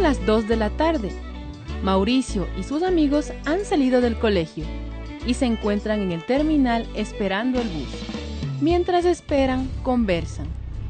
Son las 2 de la tarde. Mauricio y sus amigos han salido del colegio y se encuentran en el terminal esperando el bus. Mientras esperan, conversan.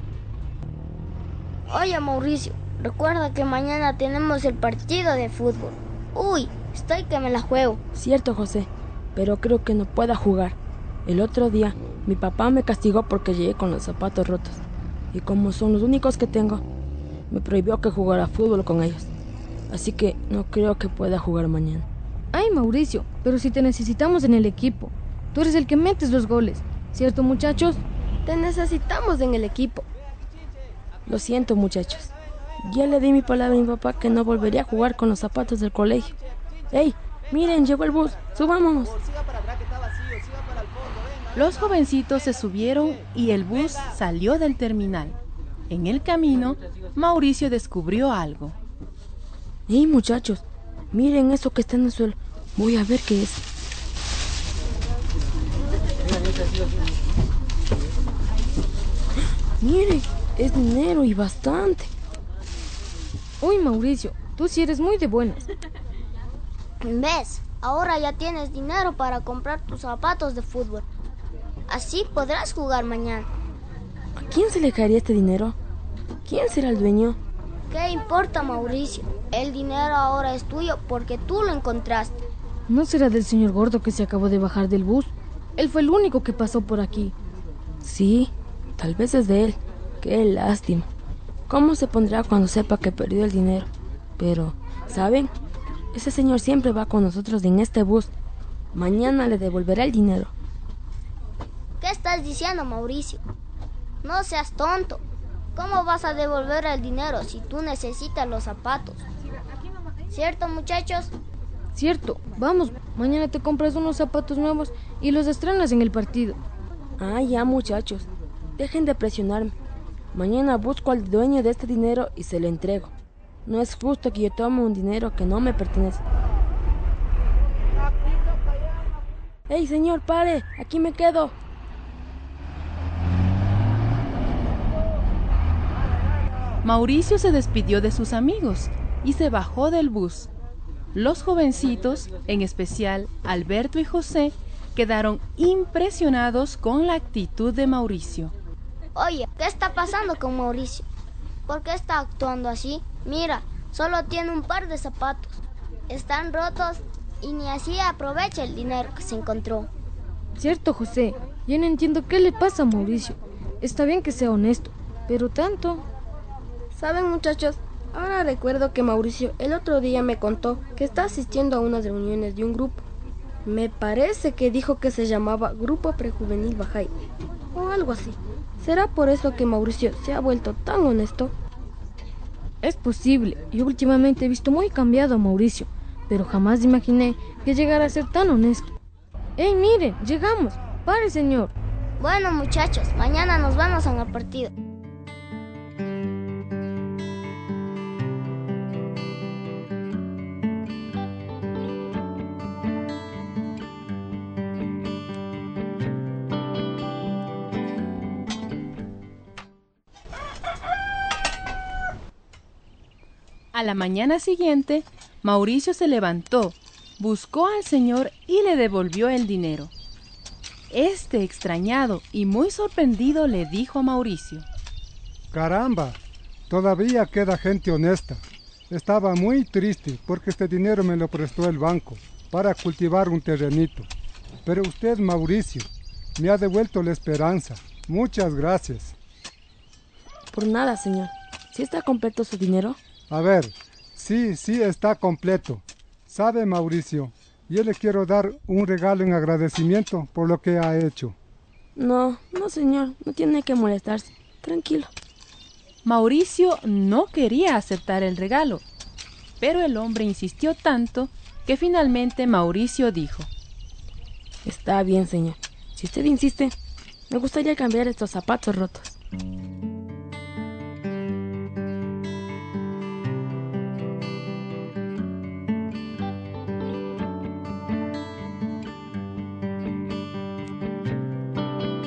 Oye, Mauricio, recuerda que mañana tenemos el partido de fútbol. Uy, estoy que me la juego. Cierto, José, pero creo que no pueda jugar. El otro día, mi papá me castigó porque llegué con los zapatos rotos. Y como son los únicos que tengo, me prohibió que jugara fútbol con ellos. Así que no creo que pueda jugar mañana. Ay, Mauricio, pero si te necesitamos en el equipo. Tú eres el que metes los goles, ¿cierto, muchachos? Te necesitamos en el equipo. Lo siento, muchachos. Ya le di mi palabra a mi papá que no volvería a jugar con los zapatos del colegio. ¡Ey! Miren, llegó el bus. ¡Subámonos! Los jovencitos se subieron y el bus salió del terminal. En el camino, Mauricio descubrió algo. ¡Ey, muchachos! Miren eso que está en el suelo. Voy a ver qué es. ¡Miren! Es dinero y bastante. Uy, Mauricio, tú sí eres muy de buenas. ¿Ves? Ahora ya tienes dinero para comprar tus zapatos de fútbol. Así podrás jugar mañana. ¿A quién se le caería este dinero? ¿Quién será el dueño? ¿Qué importa, Mauricio? El dinero ahora es tuyo porque tú lo encontraste. ¿No será del señor gordo que se acabó de bajar del bus? Él fue el único que pasó por aquí. Sí, tal vez es de él. Qué lástima. ¿Cómo se pondrá cuando sepa que perdió el dinero? Pero, ¿saben? Ese señor siempre va con nosotros en este bus. Mañana le devolverá el dinero. ¿Qué estás diciendo, Mauricio? No seas tonto. ¿Cómo vas a devolver el dinero si tú necesitas los zapatos? ¿Cierto, muchachos? Cierto, vamos, mañana te compras unos zapatos nuevos y los estrenas en el partido. Ah, ya, muchachos. Dejen de presionarme. Mañana busco al dueño de este dinero y se lo entrego. No es justo que yo tome un dinero que no me pertenece. ¡Ey, señor, pare! ¡Aquí me quedo! Mauricio se despidió de sus amigos y se bajó del bus. Los jovencitos, en especial Alberto y José, quedaron impresionados con la actitud de Mauricio. Oye, ¿qué está pasando con Mauricio? ¿Por qué está actuando así? Mira, solo tiene un par de zapatos. Están rotos y ni así aprovecha el dinero que se encontró. Cierto, José. Yo no entiendo qué le pasa a Mauricio. Está bien que sea honesto, pero tanto... ¿Saben, muchachos? Ahora recuerdo que Mauricio el otro día me contó que está asistiendo a unas reuniones de un grupo. Me parece que dijo que se llamaba Grupo Prejuvenil Bajay o algo así. ¿Será por eso que Mauricio se ha vuelto tan honesto? Es posible. Yo últimamente he visto muy cambiado a Mauricio, pero jamás imaginé que llegara a ser tan honesto. ¡Ey, miren! ¡Llegamos! ¡Pare, señor! Bueno, muchachos, mañana nos vamos al partido. A la mañana siguiente, Mauricio se levantó, buscó al señor y le devolvió el dinero. Este, extrañado y muy sorprendido, le dijo a Mauricio: Caramba, todavía queda gente honesta. Estaba muy triste porque este dinero me lo prestó el banco para cultivar un terrenito. Pero usted, Mauricio, me ha devuelto la esperanza. Muchas gracias. Por nada, señor. ¿Sí está completo su dinero? A ver, sí está completo. ¿Sabe, Mauricio? Yo le quiero dar un regalo en agradecimiento por lo que ha hecho. No, señor. No tiene que molestarse. Tranquilo. Mauricio no quería aceptar el regalo, pero el hombre insistió tanto que finalmente Mauricio dijo: Está bien, señor. Si usted insiste, me gustaría cambiar estos zapatos rotos.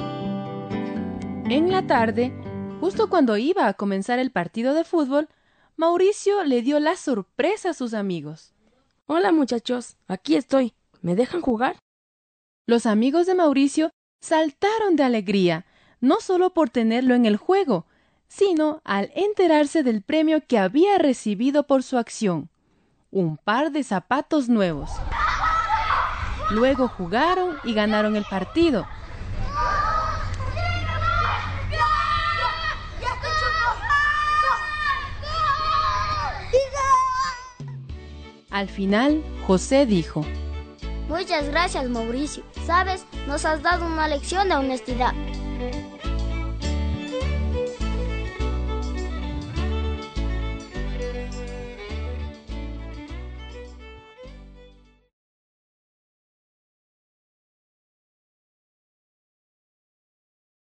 En la tarde, justo cuando iba a comenzar el partido de fútbol, Mauricio le dio la sorpresa a sus amigos. Hola muchachos, aquí estoy. ¿Me dejan jugar? Los amigos de Mauricio saltaron de alegría, no solo por tenerlo en el juego, sino al enterarse del premio que había recibido por su acción, un par de zapatos nuevos. Luego jugaron y ganaron el partido. Al final, José dijo: Muchas gracias, Mauricio. Sabes, nos has dado una lección de honestidad.